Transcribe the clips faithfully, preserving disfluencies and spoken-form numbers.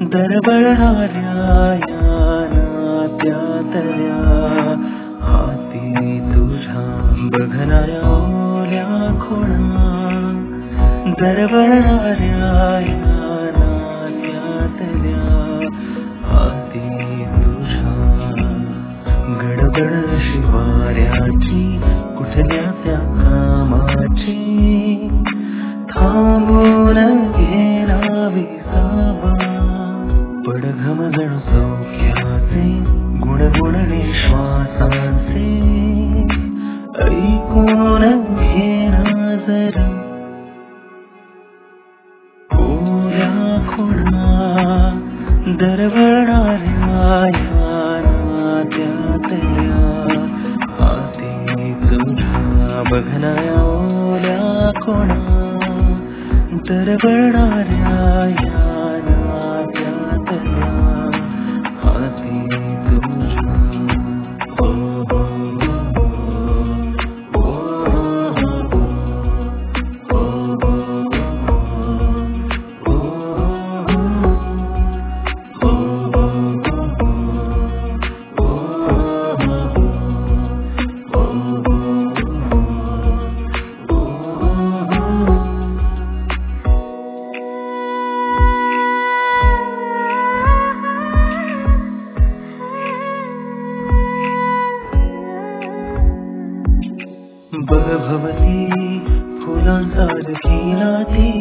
दरवळणाऱ्या या नात्यातल्या हाती तुझ्या बघणाऱ्या ओल्या खुणा दरवळणाऱ्या या नात्यातल्या हाती तुझ्या गडबड शिवाऱ्याची कुठल्या त्या कामाची थांबून घेणा विसावा पडघम जणू सौख्याचे गुणगुणणे श्वासाचे ऐकून घेणा जरा ओल्या खुणा दरवळणाऱ्या या नात्यातल्या हाती तुझ्या बघणाऱ्या ओल्या खुणा दरवळणाऱ्या या नात्यातल्या हाती तुझ्या ओ हो बघ भवती फुलांसारखी नाती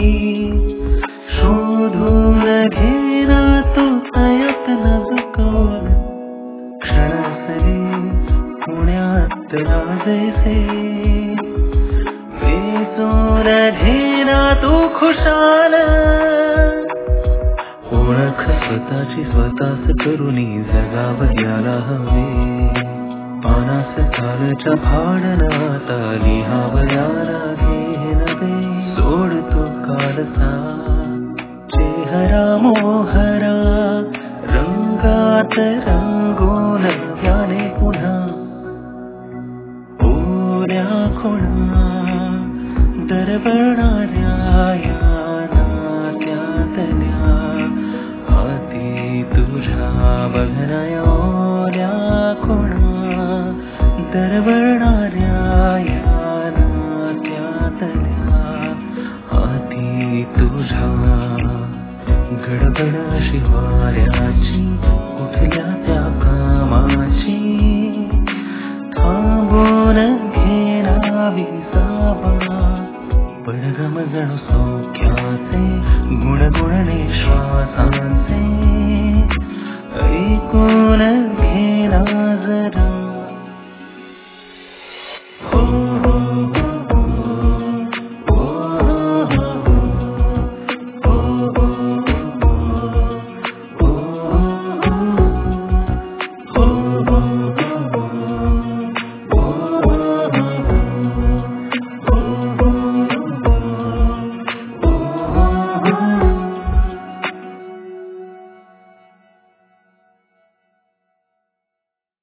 शोधून घेणा तो प्रयत्न चुकवून क्षणासरी पुण्यात राजायचे वेचून घेणा तू खुशाल ओळख स्वतःची स्वतःच करुनी जगावयाला हवे पानास कालच्या भाडणाता लिहावयाला घेणवे सोडतो कालचा चेहरा मोहरा रंगात रंगून व्याने पुन्हा ओल्या खुणा दरवळणाऱ्या या नात्यातल्या हाती तुझ्या बघणाऱ्या ओल्या खुणा दरवळणाऱ्या या नात्यातल्या हाती तुझ्या गडबड शिवाऱ्याची कुठल्या त्या कामाची थांबून घेणा विसावा पडघम जणू सौख्याचे गुणगुणणे श्वासांचे ऐकून घेणा जरा